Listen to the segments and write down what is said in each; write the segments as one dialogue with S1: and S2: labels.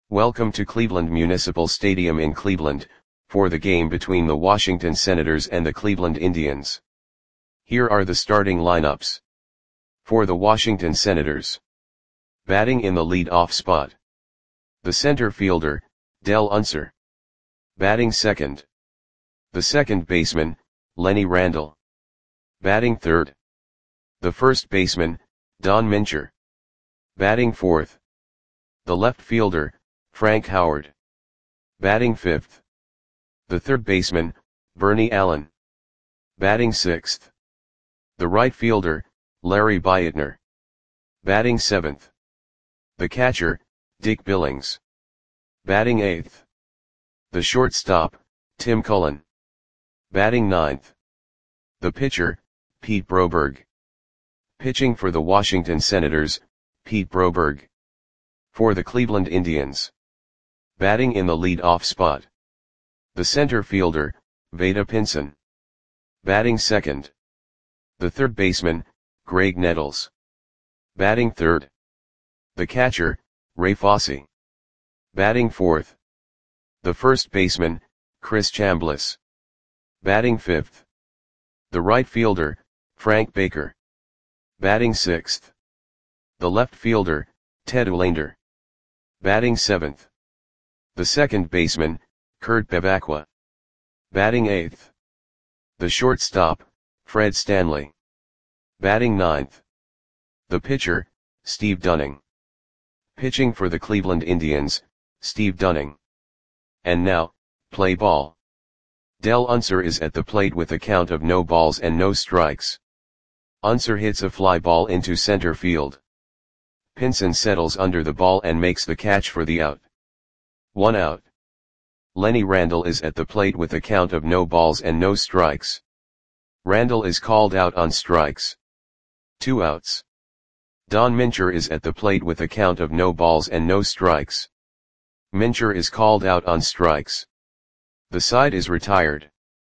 S1: Welcome to Cleveland Municipal Stadium in Cleveland, for the game between the Washington Senators and the Cleveland Indians. Here are the starting lineups. For the Washington Senators. Batting in the lead-off spot. The center fielder, Dell Unser. Batting second. The second baseman, Lenny Randle. Batting third. The first baseman, Don Mincher. Batting fourth. The left fielder, Frank Howard. Batting fifth. The third baseman, Bernie Allen. Batting sixth. The right fielder, Larry Beitner. Batting seventh. The catcher, Dick Billings. Batting eighth. The shortstop, Tim Cullen. Batting ninth. The pitcher, Pete Broberg. Pitching for the Washington Senators, Pete Broberg. For the Cleveland Indians. Batting in the lead-off spot. The center fielder, Vada Pinson. Batting second. The third baseman, Greg Nettles. Batting third. The catcher, Ray Fosse. Batting fourth. The first baseman, Chris Chambliss. Batting fifth. The right fielder, Frank Baker. Batting sixth. The left fielder, Ted Olander. Batting seventh. The second baseman, Kurt Bevacqua. Batting eighth. The shortstop, Fred Stanley. Batting ninth. The pitcher, Steve Dunning. Pitching for the Cleveland Indians, Steve Dunning. And now, play ball. Dell Unser is at the plate with a count of no balls and no strikes. Unser hits a fly ball into center field. Pinson settles under the ball and makes the catch for the out. 1 out. Lenny Randle is at the plate with a count of no balls and no strikes. Randle is called out on strikes. 2 outs. Don Mincher is at the plate with a count of no balls and no strikes. Mincher is called out on strikes. The side is retired.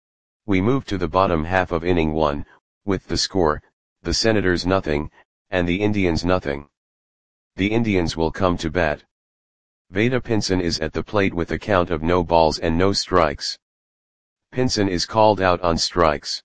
S1: We move to the bottom half of inning 1, with the score, the Senators nothing, and the Indians nothing. The Indians will come to bat. Vada Pinson is at the plate with a count of no balls and no strikes. Pinson is called out on strikes.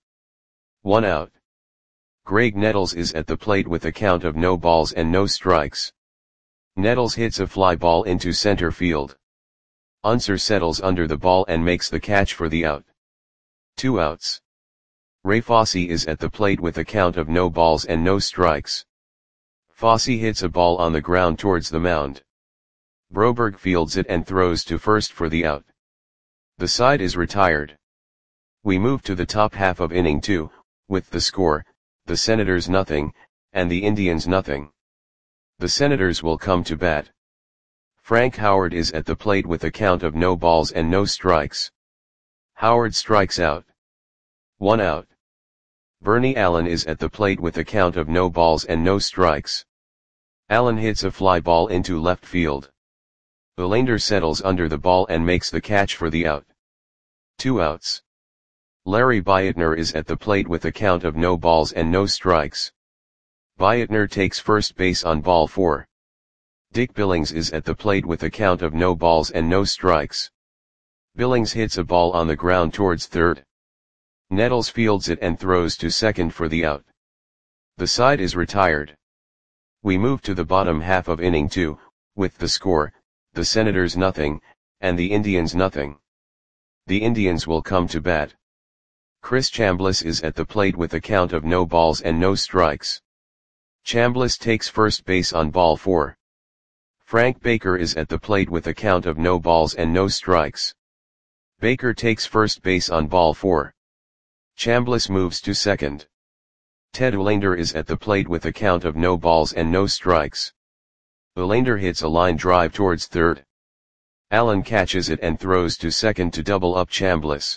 S1: 1 out. Greg Nettles is at the plate with a count of no balls and no strikes. Nettles hits a fly ball into center field. Unser settles under the ball and makes the catch for the out. 2 outs. Ray Fosse is at the plate with a count of no balls and no strikes. Fosse hits a ball on the ground towards the mound. Broberg fields it and throws to first for the out. The side is retired. We move to the top half of inning 2, with the score, the Senators nothing, and the Indians nothing. The Senators will come to bat. Frank Howard is at the plate with a count of no balls and no strikes. Howard strikes out. 1 out. Bernie Allen is at the plate with a count of no balls and no strikes. Allen hits a fly ball into left field. Olander settles under the ball and makes the catch for the out. 2 outs. Larry Beitner is at the plate with a count of no balls and no strikes. Beitner takes first base on ball 4. Dick Billings is at the plate with a count of no balls and no strikes. Billings hits a ball on the ground towards third. Nettles fields it and throws to second for the out. The side is retired. We move to the bottom half of inning 2, with the score, the Senators nothing, and the Indians nothing. The Indians will come to bat. Chris Chambliss is at the plate with a count of no balls and no strikes. Chambliss takes first base on ball 4. Frank Baker is at the plate with a count of no balls and no strikes. Baker takes first base on ball 4. Chambliss moves to second. Ted Olander is at the plate with a count of no balls and no strikes. Olander hits a line drive towards third. Allen catches it and throws to second to double up Chambliss.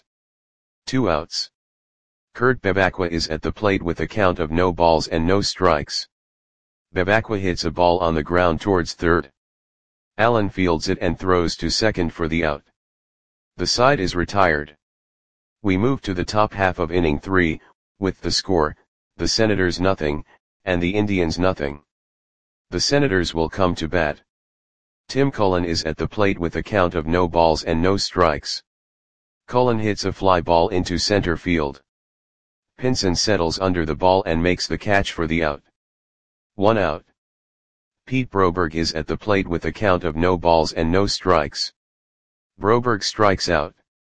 S1: 2 outs. Kurt Bevacqua is at the plate with a count of no balls and no strikes. Bevacqua hits a ball on the ground towards third. Allen fields it and throws to second for the out. The side is retired. We move to the top half of inning 3, with the score, the Senators nothing, and the Indians nothing. The Senators will come to bat. Tim Cullen is at the plate with a count of no balls and no strikes. Cullen hits a fly ball into center field. Pinson settles under the ball and makes the catch for the out. 1 out. Pete Broberg is at the plate with a count of no balls and no strikes. Broberg strikes out.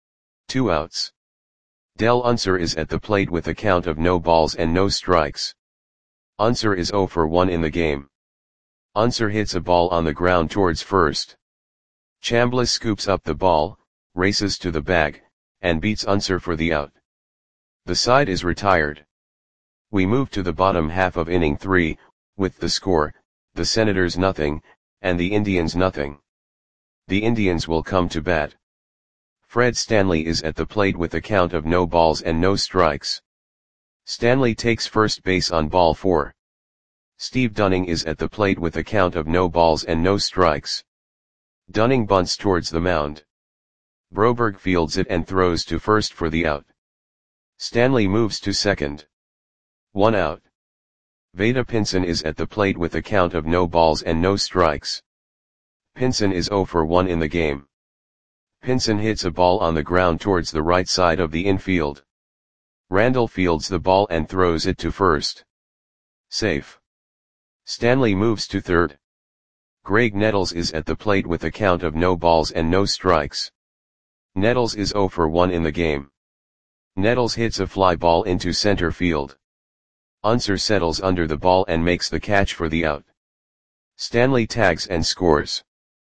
S1: 2 outs. Del Unser is at the plate with a count of no balls and no strikes. Unser is 0 for 1 in the game. Unser hits a ball on the ground towards first. Chambliss scoops up the ball, races to the bag, and beats Unser for the out. The side is retired. We move to the bottom half of inning 3, with the score, the Senators nothing, and the Indians nothing. The Indians will come to bat. Fred Stanley is at the plate with a count of no balls and no strikes. Stanley takes first base on ball 4. Steve Dunning is at the plate with a count of no balls and no strikes. Dunning bunts towards the mound. Broberg fields it and throws to first for the out. Stanley moves to second. 1 out. Vada Pinson is at the plate with a count of no balls and no strikes. Pinson is 0 for 1 in the game. Pinson hits a ball on the ground towards the right side of the infield. Randall fields the ball and throws it to first. Safe. Stanley moves to third. Greg Nettles is at the plate with a count of no balls and no strikes. Nettles is 0 for 1 in the game. Nettles hits a fly ball into center field. Unser settles under the ball and makes the catch for the out. Stanley tags and scores.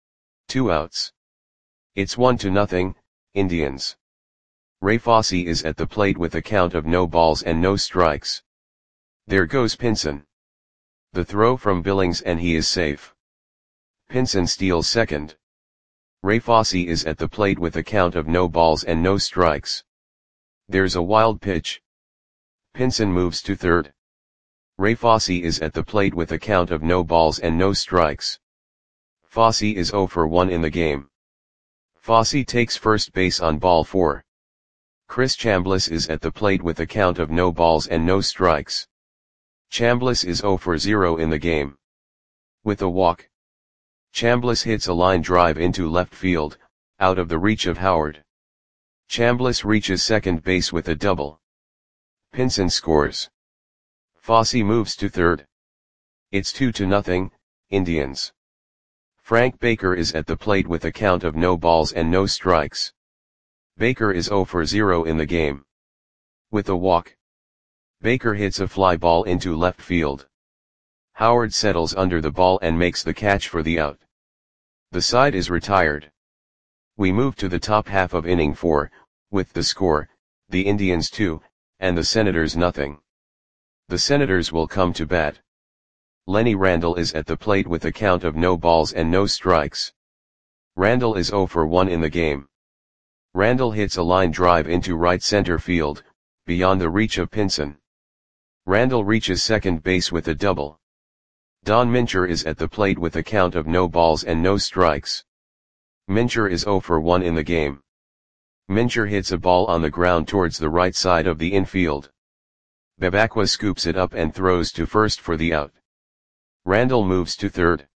S1: 2 outs. It's 1-0, Indians. Ray Fosse is at the plate with a count of no balls and no strikes. There goes Pinson. The throw from Billings and he is safe. Pinson steals second. Ray Fosse is at the plate with a count of no balls and no strikes. There's a wild pitch. Pinson moves to third. Ray Fosse is at the plate with a count of no balls and no strikes. Fosse is 0 for 1 in the game. Fosse takes first base on ball 4. Chris Chambliss is at the plate with a count of no balls and no strikes. Chambliss is 0 for 0 in the game. With a walk. Chambliss hits a line drive into left field, out of the reach of Howard. Chambliss reaches second base with a double. Pinson scores. Fosse moves to third. It's 2-0, Indians. Frank Baker is at the plate with a count of no balls and no strikes. Baker is 0 for 0 in the game. With a walk. Baker hits a fly ball into left field. Howard settles under the ball and makes the catch for the out. The side is retired. We move to the top half of inning 4, with the score, the Indians 2, and the Senators nothing. The Senators will come to bat. Lenny Randall is at the plate with a count of no balls and no strikes. Randall is 0 for 1 in the game. Randall hits a line drive into right center field, beyond the reach of Pinson. Randall reaches second base with a double. Don Mincher is at the plate with a count of no balls and no strikes. Mincher is 0 for 1 in the game. Mincher hits a ball on the ground towards the right side of the infield. Babakwa scoops it up and throws to first for the out. Randall moves to third.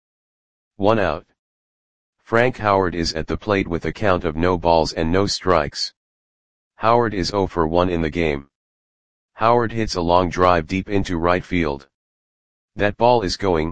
S1: 1 out. Frank Howard is at the plate with a count of no balls and no strikes. Howard is 0 for 1 in the game. Howard hits a long drive deep into right field. That ball is gone.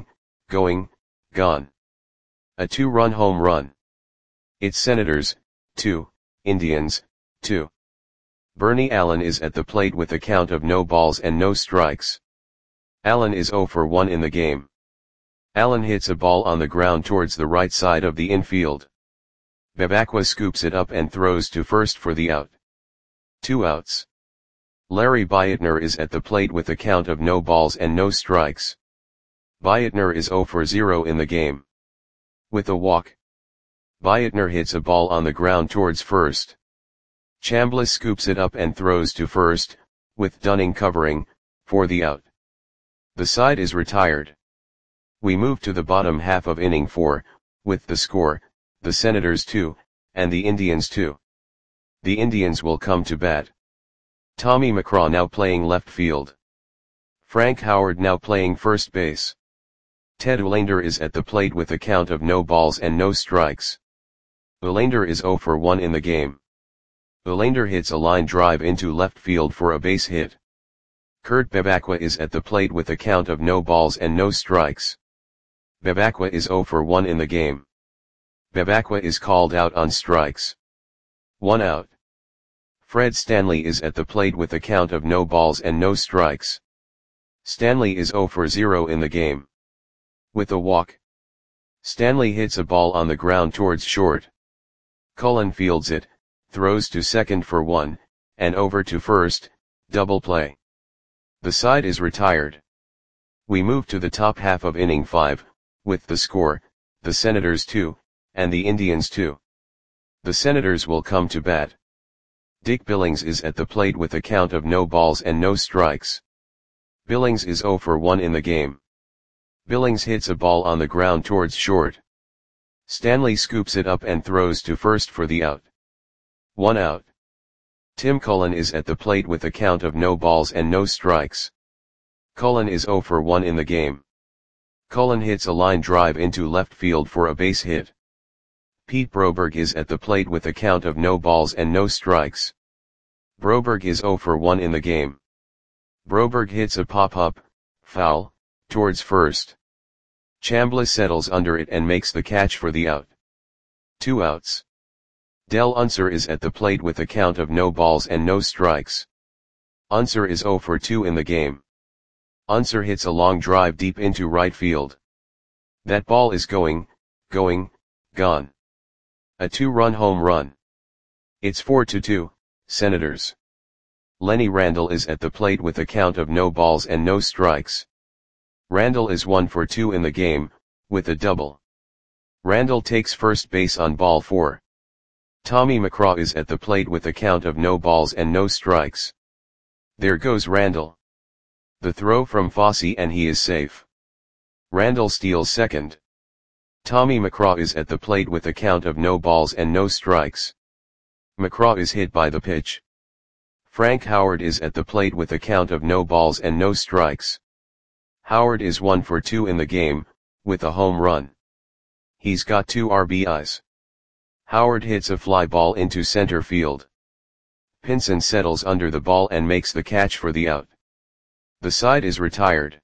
S1: A 2-run home run. It's Senators, 2, Indians, 2. Bernie Allen is at the plate with a count of no balls and no strikes. Allen is 0 for 1 in the game. Allen hits a ball on the ground towards the right side of the infield. Babakwa scoops it up and throws to first for the out. 2 outs. Larry Beitner is at the plate with a count of no balls and no strikes. Beitner is 0 for 0 in the game. With a walk. Beitner hits a ball on the ground towards first. Chambliss scoops it up and throws to first, with Dunning covering, for the out. The side is retired. We move to the bottom half of inning 4, with the score, the Senators 2, and the Indians 2. The Indians will come to bat. Tommy McCraw now playing left field. Frank Howard now playing first base. Ted Ullander is at the plate with a count of no balls and no strikes. Ullander is 0 for 1 in the game. Ullander hits a line drive into left field for a base hit. Kurt Bevacqua is at the plate with a count of no balls and no strikes. Bevacqua is 0 for 1 in the game. Bevacqua is called out on strikes. 1 out. Fred Stanley is at the plate with a count of no balls and no strikes. Stanley is 0 for 0 in the game. With a walk. Stanley hits a ball on the ground towards short. Cullen fields it, throws to second for 1, and over to first, double play. The side is retired. We move to the top half of inning 5, with the score, the Senators 2, and the Indians 2. The Senators will come to bat. Dick Billings is at the plate with a count of no balls and no strikes. Billings is 0 for 1 in the game. Billings hits a ball on the ground towards short. Stanley scoops it up and throws to first for the out. 1 out. Tim Cullen is at the plate with a count of no balls and no strikes. Cullen is 0 for 1 in the game. Cullen hits a line drive into left field for a base hit. Pete Broberg is at the plate with a count of no balls and no strikes. Broberg is 0 for 1 in the game. Broberg hits a pop-up, foul, towards first. Chambliss settles under it and makes the catch for the out. 2 outs. Del Unser is at the plate with a count of no balls and no strikes. Unser is 0 for 2 in the game. Unser hits a long drive deep into right field. That ball is gone. A 2-run home run. It's 4-2, Senators. Lenny Randle is at the plate with a count of no balls and no strikes. Randle is 1 for 2 in the game, with a double. Randle takes first base on ball 4. Tommy McCraw is at the plate with a count of no balls and no strikes. There goes Randle. The throw from Fosse and he is safe. Randle steals second. Tommy McCraw is at the plate with a count of no balls and no strikes. McCraw is hit by the pitch. Frank Howard is at the plate with a count of no balls and no strikes. Howard is 1 for 2 in the game, with a home run. He's got 2 RBIs. Howard hits a fly ball into center field. Pinson settles under the ball and makes the catch for the out. The side is retired.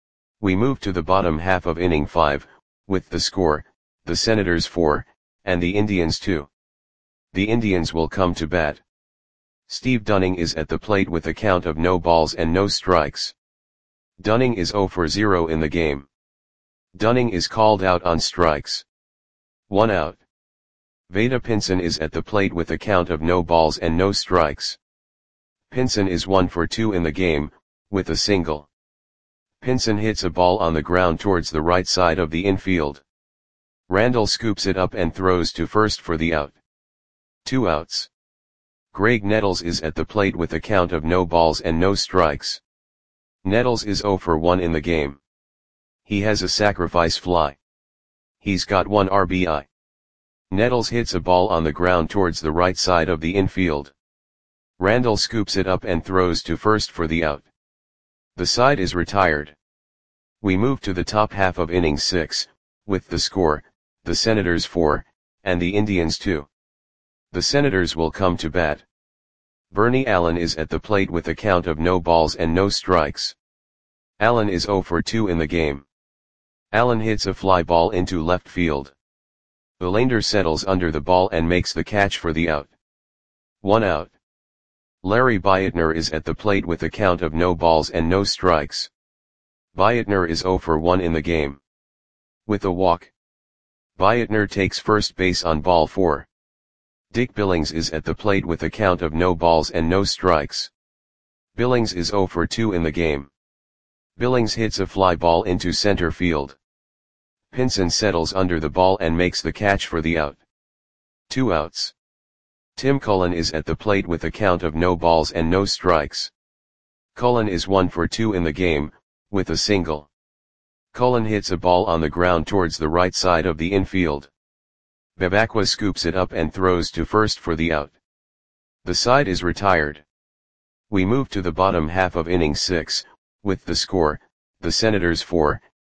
S1: We move to the bottom half of inning 5, with the score, the Senators 4, and the Indians 2. The Indians will come to bat. Steve Dunning is at the plate with a count of no balls and no strikes. Dunning is 0 for 0 in the game. Dunning is called out on strikes. 1 out. Vada Pinson is at the plate with a count of no balls and no strikes. Pinson is 1 for 2 in the game, with a single. Pinson hits a ball on the ground towards the right side of the infield. Randle scoops it up and throws to first for the out. 2 outs. Greg Nettles is at the plate with a count of no balls and no strikes. Nettles is 0 for 1 in the game. He has a sacrifice fly. He's got 1 RBI. Nettles hits a ball on the ground towards the right side of the infield. Randle scoops it up and throws to first for the out. The side is retired. We move to the top half of inning 6, with the score, the Senators 4, and the Indians 2. The Senators will come to bat. Bernie Allen is at the plate with a count of no balls and no strikes. Allen is 0 for 2 in the game. Allen hits a fly ball into left field. Ullander settles under the ball and makes the catch for the out. 1 out. Larry Beitner is at the plate with a count of no balls and no strikes. Beitner is 0 for 1 in the game. With a walk. Beitner takes first base on ball 4. Dick Billings is at the plate with a count of no balls and no strikes. Billings is 0 for 2 in the game. Billings hits a fly ball into center field. Pinson settles under the ball and makes the catch for the out. 2 outs. Tim Cullen is at the plate with a count of no balls and no strikes. Cullen is 1 for 2 in the game, with a single. Cullen hits a ball on the ground towards the right side of the infield. Bevacqua scoops it up and throws to first for the out. The side is retired. We move to the bottom half of inning 6, with the score, the Senators 4,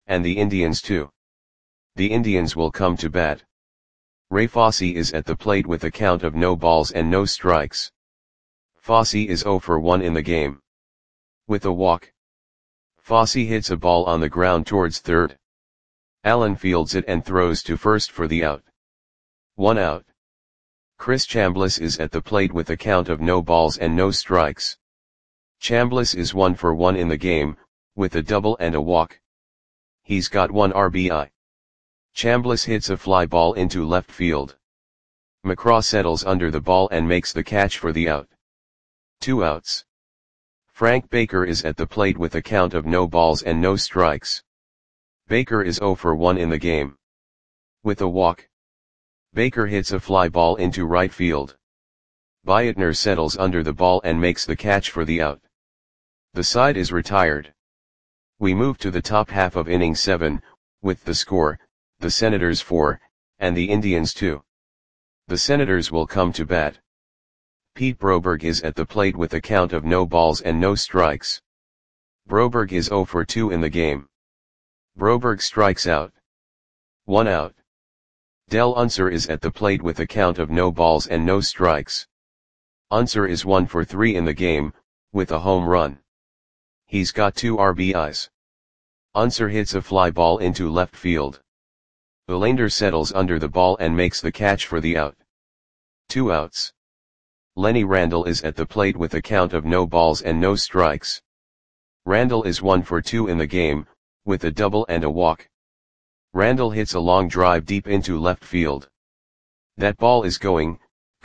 S1: and the Indians too. The Indians will come to bat. Ray Fosse is at the plate with a count of no balls and no strikes. Fosse is 0 for 1 in the game. With a walk, Fosse hits a ball on the ground towards third. Allen fields it and throws to first for the out. 1 out. Chris Chambliss is at the plate with a count of no balls and no strikes. Chambliss is 1 for 1 in the game, with a double and a walk. He's got 1 RBI. Chambliss hits a fly ball into left field. McCraw settles under the ball and makes the catch for the out. 2 outs. Frank Baker is at the plate with a count of no balls and no strikes. Baker is 0 for 1 in the game. With a walk, Baker hits a fly ball into right field. Beitner settles under the ball and makes the catch for the out. The side is retired. We move to the top half of inning 7, with the score, the Senators 4, and the Indians 2. The Senators will come to bat. Pete Broberg is at the plate with a count of no balls and no strikes. Broberg is 0 for 2 in the game. Broberg strikes out. 1 out. Del Unser is at the plate with a count of no balls and no strikes. Unser is 1 for 3 in the game, with a home run. He's got 2 RBIs. Unser hits a fly ball into left field. Verlander settles under the ball and makes the catch for the out. 2 outs. Lenny Randle is at the plate with a count of no balls and no strikes. Randle is 1 for 2 in the game, with a double and a walk. Randle hits a long drive deep into left field. That ball is gone.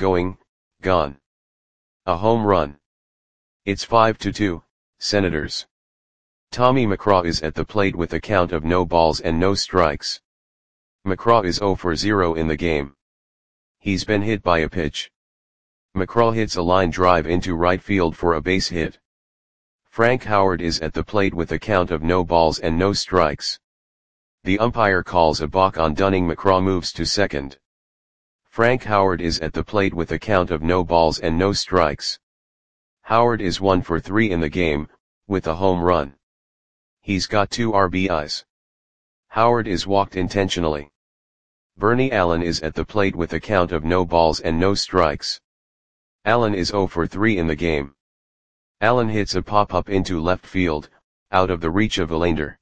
S1: A home run. It's 5-2, Senators. Tommy McCraw is at the plate with a count of no balls and no strikes. McCraw is 0 for 0 in the game. He's been hit by a pitch. McCraw hits a line drive into right field for a base hit. Frank Howard is at the plate with a count of no balls and no strikes. The umpire calls a balk on Dunning. McCraw moves to second. Frank Howard is at the plate with a count of no balls and no strikes. Howard is 1 for 3 in the game, with a home run. He's got 2 RBIs. Howard is walked intentionally. Bernie Allen is at the plate with a count of no balls and no strikes. Allen is 0 for 3 in the game. Allen hits a pop-up into left field, out of the reach of Verlander.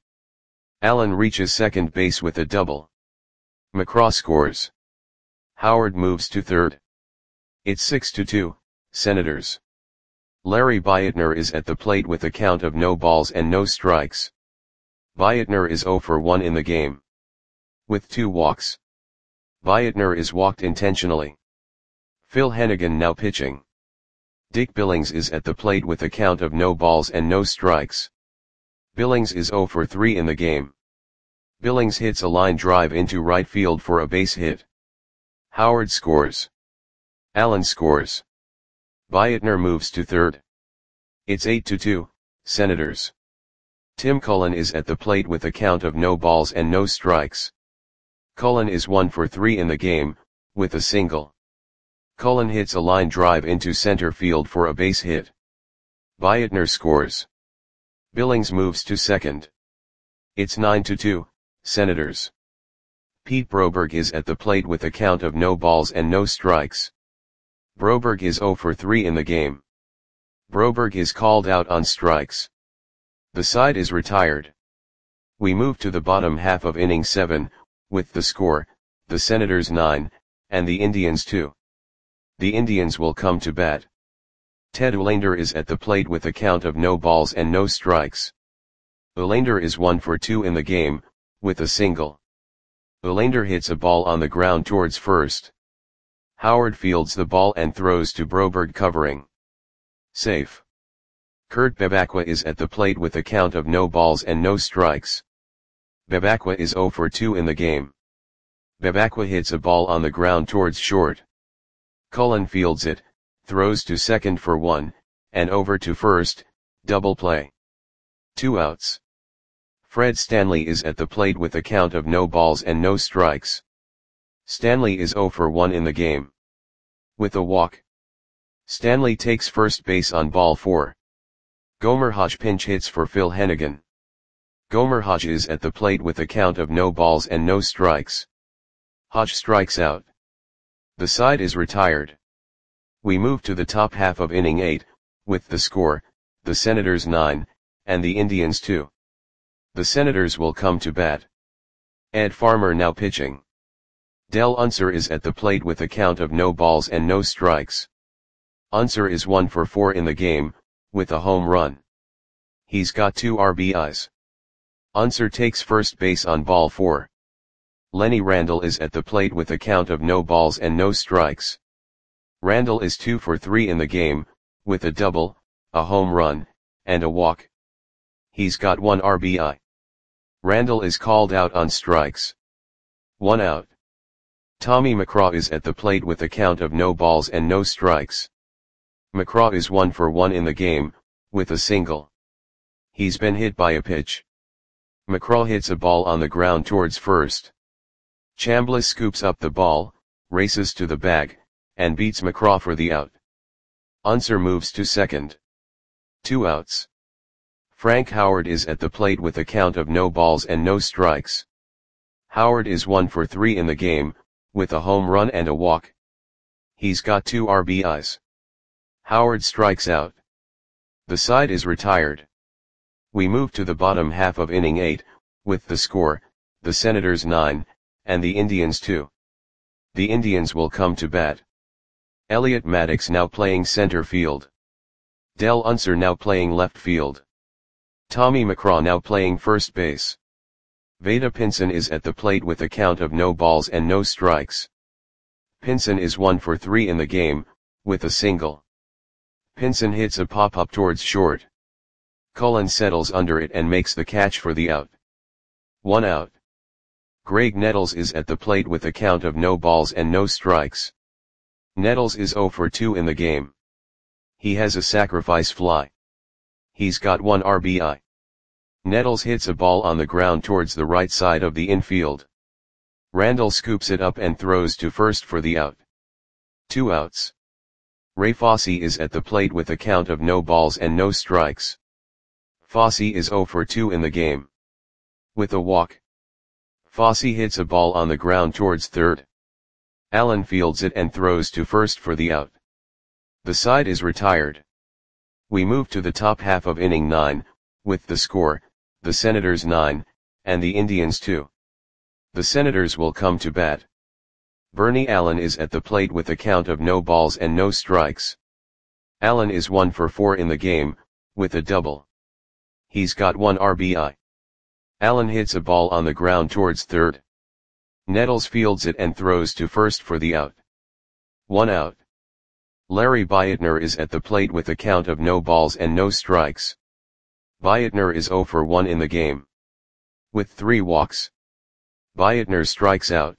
S1: Allen reaches second base with a double. McCraw scores. Howard moves to third. It's 6-2, Senators. Larry Beitner is at the plate with a count of no balls and no strikes. Beitner is 0 for 1 in the game. With 2 walks. Beitner is walked intentionally. Phil Hennigan now pitching. Dick Billings is at the plate with a count of no balls and no strikes. Billings is 0 for 3 in the game. Billings hits a line drive into right field for a base hit. Howard scores. Allen scores. Beitner moves to third. It's 8-2, Senators. Tim Cullen is at the plate with a count of no balls and no strikes. Cullen is 1 for 3 in the game, with a single. Cullen hits a line drive into center field for a base hit. Beitner scores. Billings moves to second. It's 9-2, Senators. Pete Broberg is at the plate with a count of no balls and no strikes. Broberg is 0 for 3 in the game. Broberg is called out on strikes. The side is retired. We move to the bottom half of inning 7, with the score, the Senators 9, and the Indians 2. The Indians will come to bat. Ted Verlander is at the plate with a count of no balls and no strikes. Verlander is 1 for 2 in the game, with a single. Verlander hits a ball on the ground towards first. Howard fields the ball and throws to Broberg covering. Safe. Kurt Bevacqua is at the plate with a count of no balls and no strikes. Bevacqua is 0 for 2 in the game. Bevacqua hits a ball on the ground towards short. Cullen fields it, throws to second for 1, and over to first, double play. 2 outs. Fred Stanley is at the plate with a count of no balls and no strikes. Stanley is 0 for 1 in the game. With a walk. Stanley takes first base on ball 4. Gomer Hodge pinch hits for Phil Hennigan. Gomer Hodge is at the plate with a count of no balls and no strikes. Hodge strikes out. The side is retired. We move to the top half of inning 8, with the score, the Senators 9, and the Indians 2. The Senators will come to bat. Ed Farmer now pitching. Del Unser is at the plate with a count of no balls and no strikes. Unser is 1 for 4 in the game, with a home run. He's got 2 RBIs. Unser takes first base on ball 4. Lenny Randle is at the plate with a count of no balls and no strikes. Randle is 2 for 3 in the game, with a double, a home run, and a walk. He's got 1 RBI. Randle is called out on strikes. 1 out. Tommy McCraw is at the plate with a count of no balls and no strikes. McCraw is 1 for 1 in the game, with a single. He's been hit by a pitch. McCraw hits a ball on the ground towards first. Chambliss scoops up the ball, races to the bag, and beats McCraw for the out. Unser moves to second. 2 outs. Frank Howard is at the plate with a count of no balls and no strikes. Howard is 1 for 3 in the game, with a home run and a walk. He's got 2 RBIs. Howard strikes out. The side is retired. We move to the bottom half of inning 8, with the score, the Senators 9, and the Indians 2. The Indians will come to bat. Elliot Maddox now playing center field. Del Unser now playing left field. Tommy McCraw now playing first base. Vada Pinson is at the plate with a count of no balls and no strikes. Pinson is 1 for 3 in the game, with a single. Pinson hits a pop-up towards short. Cullen settles under it and makes the catch for the out. 1 out. Greg Nettles is at the plate with a count of no balls and no strikes. Nettles is 0 for 2 in the game. He has a sacrifice fly. He's got 1 RBI. Nettles hits a ball on the ground towards the right side of the infield. Randle scoops it up and throws to first for the out. 2 outs. Ray Fosse is at the plate with a count of no balls and no strikes. Fosse is 0 for 2 in the game. With a walk. Fosse hits a ball on the ground towards third. Allen fields it and throws to first for the out. The side is retired. We move to the top half of inning 9, with the score, the Senators 9, and the Indians 2. The Senators will come to bat. Bernie Allen is at the plate with a count of no balls and no strikes. Allen is 1 for 4 in the game, with a double. He's got 1 RBI. Allen hits a ball on the ground towards third. Nettles fields it and throws to first for the out. 1 out. Larry Beitner is at the plate with a count of no balls and no strikes. Beitner is 0 for 1 in the game. With 3 walks. Beitner strikes out.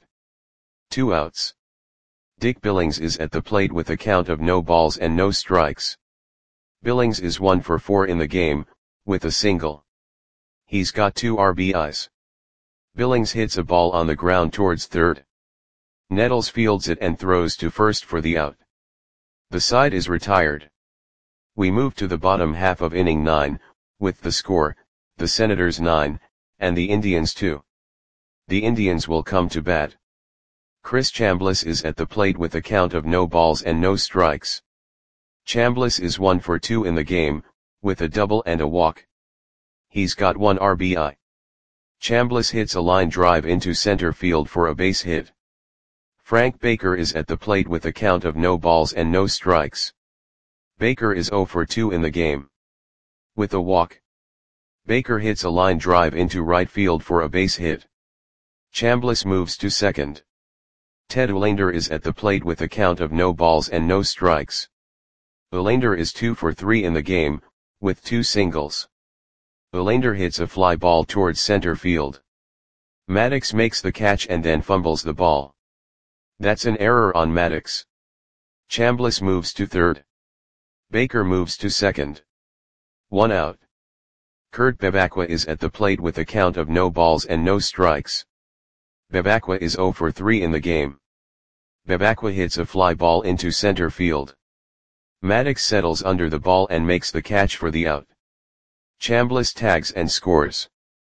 S1: 2 outs. Dick Billings is at the plate with a count of no balls and no strikes. Billings is 1 for 4 in the game, with a single. He's got 2 RBIs. Billings hits a ball on the ground towards third. Nettles fields it and throws to first for the out. The side is retired. We move to the bottom half of inning 9, with the score, the Senators 9, and the Indians 2. The Indians will come to bat. Chris Chambliss is at the plate with a count of no balls and no strikes. Chambliss is 1 for 2 in the game, with a double and a walk. He's got 1 RBI. Chambliss hits a line drive into center field for a base hit. Frank Baker is at the plate with a count of no balls and no strikes. Baker is 0 for 2 in the game. With a walk. Baker hits a line drive into right field for a base hit. Chambliss moves to second. Ted Olander is at the plate with a count of no balls and no strikes. Olander is 2 for 3 in the game, with 2 singles. Olander hits a fly ball towards center field. Maddox makes the catch and then fumbles the ball. That's an error on Maddox. Chambliss moves to third. Baker moves to second. 1 out. Kurt Bevacqua is at the plate with a count of no balls and no strikes. Bevacqua is 0 for 3 in the game. Bevacqua hits a fly ball into center field. Maddox settles under the ball and makes the catch for the out. Chambliss tags and scores.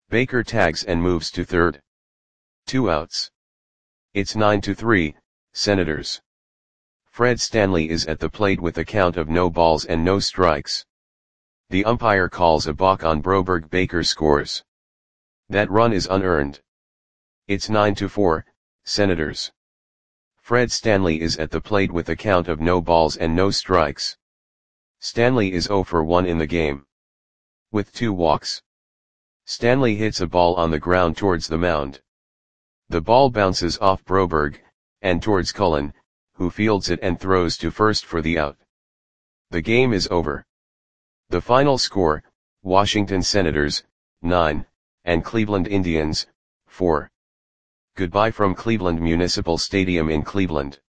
S1: Baker tags and moves to third. 2 outs. It's 9-3, Senators. Fred Stanley is at the plate with a count of no balls and no strikes. The umpire calls a balk on Broberg. Baker scores. That run is unearned. It's 9-4, Senators. Fred Stanley is at the plate with a count of no balls and no strikes. Stanley is 0 for 1 in the game. With 2 walks. Stanley hits a ball on the ground towards the mound. The ball bounces off Broberg, and towards Cullen, who fields it and throws to first for the out. The game is over. The final score, Washington Senators, 9, and Cleveland Indians, 4. Goodbye from Cleveland Municipal Stadium in Cleveland.